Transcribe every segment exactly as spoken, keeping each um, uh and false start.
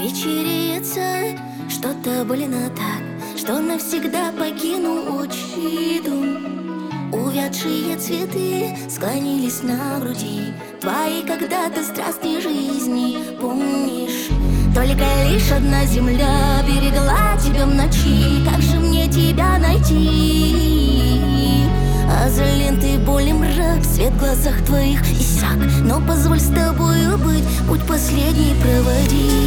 Вечереется, что-то больно так, что навсегда покинул отчий дом. Увядшие цветы склонились на груди твои когда-то страстной жизни, помнишь? Только лишь одна земля берегла тебя в ночи. Как же мне тебя найти? А за лентой боли мрак, свет в глазах твоих иссяк. Но позволь с тобою быть, путь последний проводи.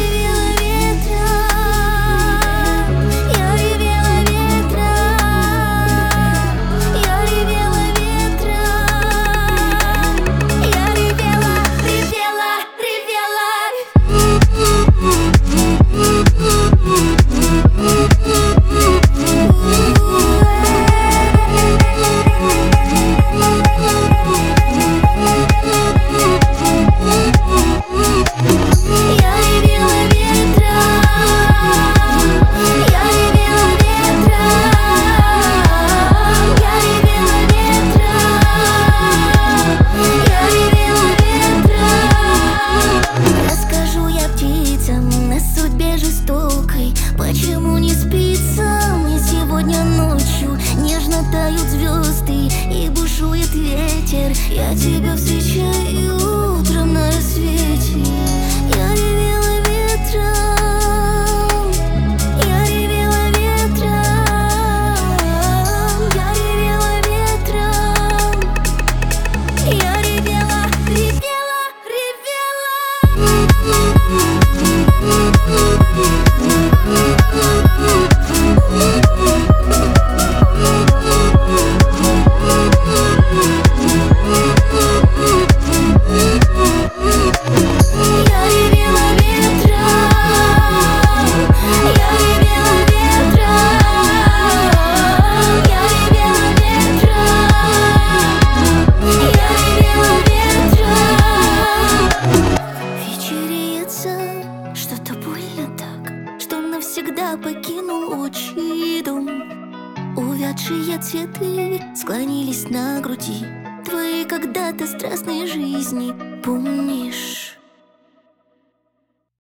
Почему не спится мне сегодня ночью? Нежно тают звезды и бушует ветер. Я тебя встречаю утром на рассвете. Я ревела ветром, я ревела ветром, я ревела ветром, я ревела, ревела, что-то больно так, что навсегда покинул отчий дом. Увядшие цветы склонились на груди твои когда-то страстной жизни, помнишь?